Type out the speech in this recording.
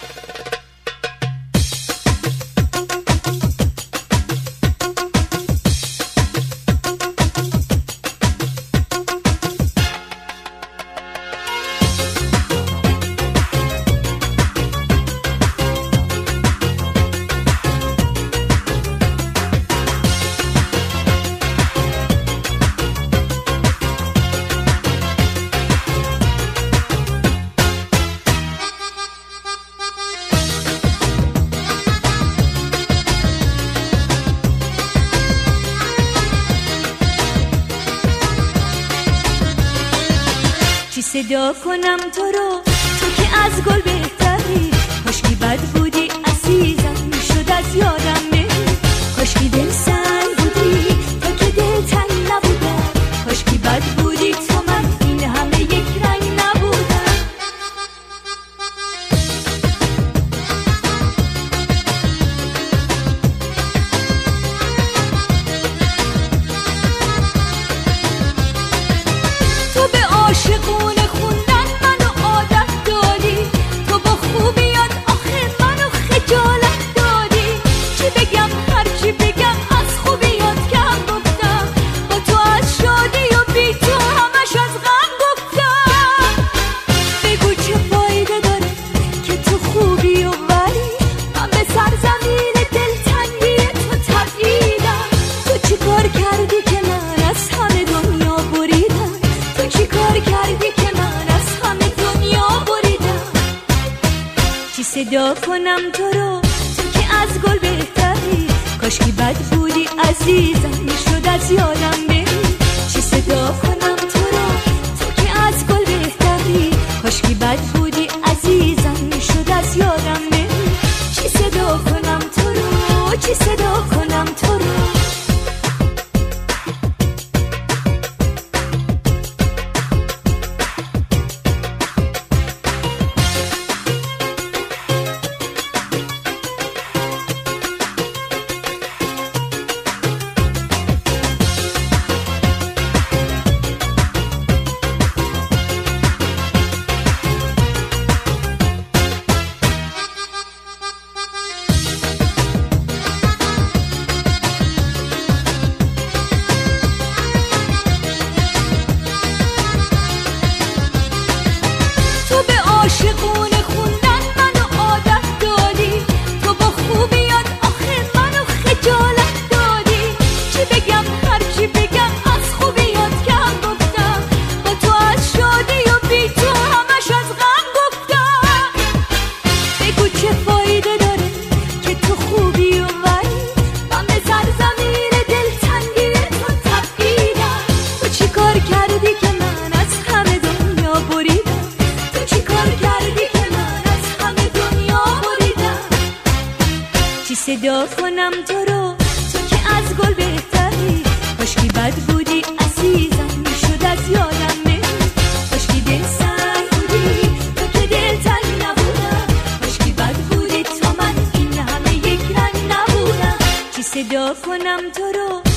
صدا کنم تو رو، تو که از گل بهتری. کاشکی بد بودی عزیزم، میشد از یادم بری. کاشکی دل سنگ بودی، تو که دل تنگ نبودم. کاشکی بد بودی تو من این همه یک رنگ نبودم. تو به عاشقونه صدا کنم تو رو، تو که از گل بهتری. کاشکی بد بودی عزیزم، میشد از یادم بری. چی صدا کنم تو رو، تو که از گل بهتری. کاشکی بد بودی عزیزم، میشد از یادم بری. چی صدا کنم تو رو، چی صدا کنم تو رو. عاشقونه خوندن منو عادت دادی، تو با خوبیات آخه منو خجالت دادی. چی بگم هرچی بگم از خوبیات کم گفتم، با تو از شادی و بی تو همش از غم گفتم. بگو چه فایده داره که تو خوبی و ولی من به سرزمین دلتنگی تو تبعیدم. تو چی کار کردی که من از همه دنیا بریدم؟ صدا کنم تو رو، تو که از گل بهتری. کاشکی بد بودی عزیزم، میشد از یادم بری. کاشکی دل سنگ بودی، تو که دل تنگ نبودم. کاشکی بد بودی تو من این همه یک رنگ نبودم. چی صدا کنم تو رو،